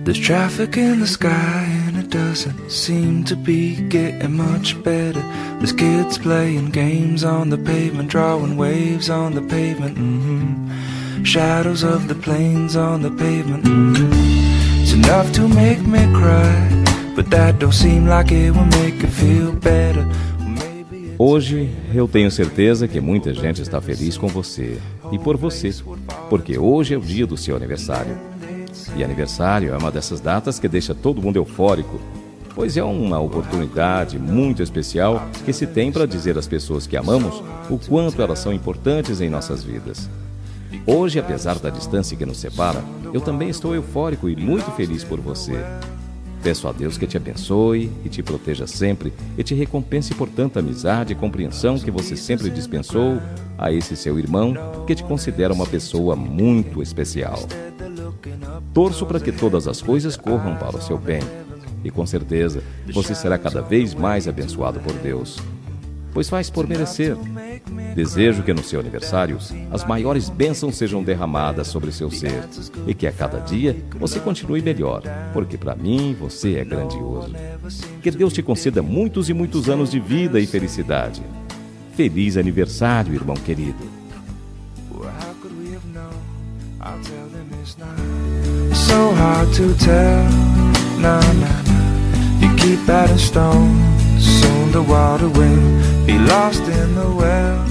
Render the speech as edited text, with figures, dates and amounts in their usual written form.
There's traffic in the sky and it doesn't seem to be getting much better. There's kids playing games on the pavement, drawing waves on the pavement. Shadows of the planes on the pavement. It's enough to make me cry, but that don't seem like it will make you feel better. Hoje eu tenho certeza que muita gente está feliz com você e por você, porque hoje é o dia do seu aniversário. E aniversário é uma dessas datas que deixa todo mundo eufórico, pois é uma oportunidade muito especial que se tem para dizer às pessoas que amamos o quanto elas são importantes em nossas vidas. Hoje, apesar da distância que nos separa, eu também estou eufórico e muito feliz por você. Peço a Deus que te abençoe e te proteja sempre e te recompense por tanta amizade e compreensão que você sempre dispensou a esse seu irmão que te considera uma pessoa muito especial. Torço para que todas as coisas corram para o seu bem e com certeza você será cada vez mais abençoado por Deus, pois faz por merecer. Desejo que no seu aniversário as maiores bênçãos sejam derramadas sobre seu ser e que a cada dia você continue melhor, porque para mim você é grandioso. Que Deus te conceda muitos e muitos anos de vida e felicidade. Feliz aniversário, irmão querido. So hard to tell, nah, nah, nah. You keep adding stones, soon the water will be lost in the well.